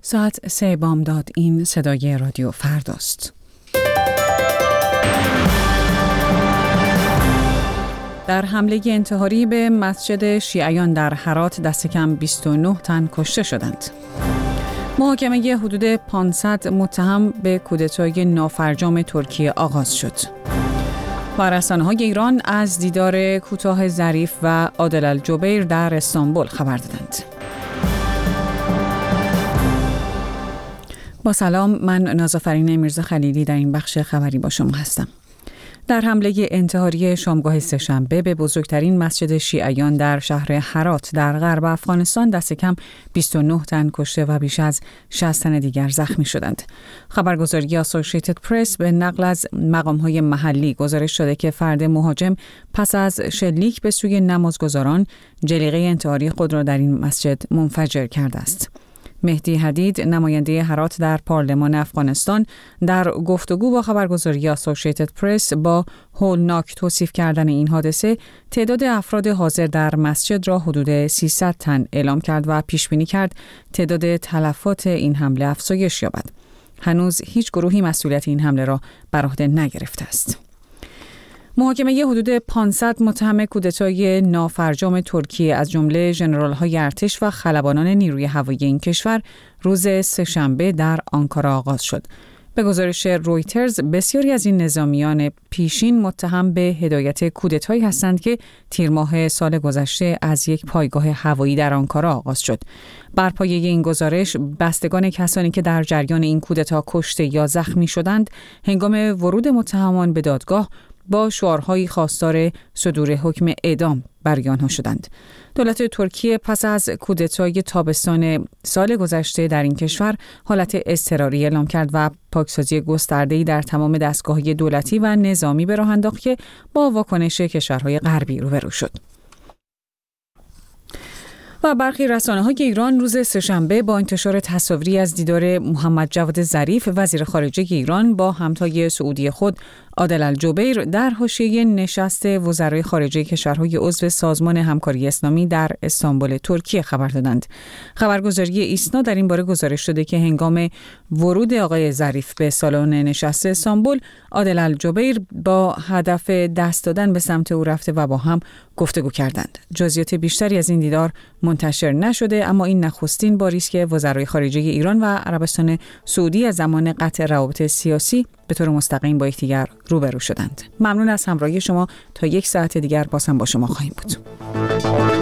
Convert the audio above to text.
ساعت 3 بامداد. این صدای رادیو فرداست. در حمله انتحاری به مسجد شیعیان در هرات دست کم 29 تن کشته شدند. محاکمه حدود 500 متهم به کودتای نافرجام ترکیه آغاز شد. و رسانه‌های ایران از دیدار کوتاه ظریف و عادل الجبیر در استانبول خبر دادند. با سلام، من نازافرین میرزا خلیلی در این بخش خبری با شما هستم. در حمله انتحاری شامگاه سه‌شنبه به بزرگترین مسجد شیعیان در شهر هرات در غرب افغانستان دست کم 29 تن کشته و بیش از 60 تن دیگر زخمی شدند. خبرگزاری اسوسییتد پرس به نقل از مقام‌های محلی گزارش داده که فرد مهاجم پس از شلیک به سوی نمازگزاران جلیقه انتحاری خود را در این مسجد منفجر کرده است. مهدی حدید، نماینده هرات در پارلمان افغانستان، در گفتگو با خبرگزاری اسوسییتد پرس با هولناک توصیف کردن این حادثه، تعداد افراد حاضر در مسجد را حدود 300 تن اعلام کرد و پیش بینی کرد تعداد تلفات این حمله افزایش یابد. هنوز هیچ گروهی مسئولیت این حمله را بر عهده نگرفته است. محاکمه حدود 500 متهم کودتای نافرجام ترکیه از جمله ژنرال‌های ارتش و خلبانان نیروی هوایی این کشور روز سه‌شنبه در آنکارا آغاز شد. به گزارش رویترز، بسیاری از این نظامیان پیشین متهم به هدایت کودتایی هستند که تیر ماه سال گذشته از یک پایگاه هوایی در آنکارا آغاز شد. بر پایه این گزارش، بستگان کسانی که در جریان این کودتا کشته یا زخمی شدند، هنگام ورود متهمان به دادگاه با شعارهای خواستار صدور حکم اعدام برای آنها شدند. دولت ترکیه پس از کودتای تابستان سال گذشته در این کشور حالت اضطراری اعلام کرد و پاکسازی گسترده‌ای در تمام دستگاه‌های دولتی و نظامی به راه انداخت که با واکنش کشورهای غربی روبرو شد. و برخی رسانه‌های ایران روز سه‌شنبه با انتشار تصاویری از دیدار محمد جواد ظریف وزیر خارجه ایران با همتای سعودی خود عادل الجبیر در حاشیه نشست وزرای خارجه کشورهای عضو سازمان همکاری اسلامی در استانبول ترکیه خبر دادند. خبرگزاری ایسنا در این باره گزارش داده که هنگام ورود آقای ظریف به سالن نشست استانبول، عادل الجبیر با هدف دست دادن به سمت او رفته و با هم گفتگو کردند. جزئیات بیشتری از این دیدار منتشر نشده، اما این نخستین باری است که وزرای خارجه ایران و عربستان سعودی از زمان قطع روابط سیاسی به طور مستقیم با یکدیگر روبرو شدند. ممنون از همراهی شما. تا یک ساعت دیگر باز هم با شما خواهیم بود.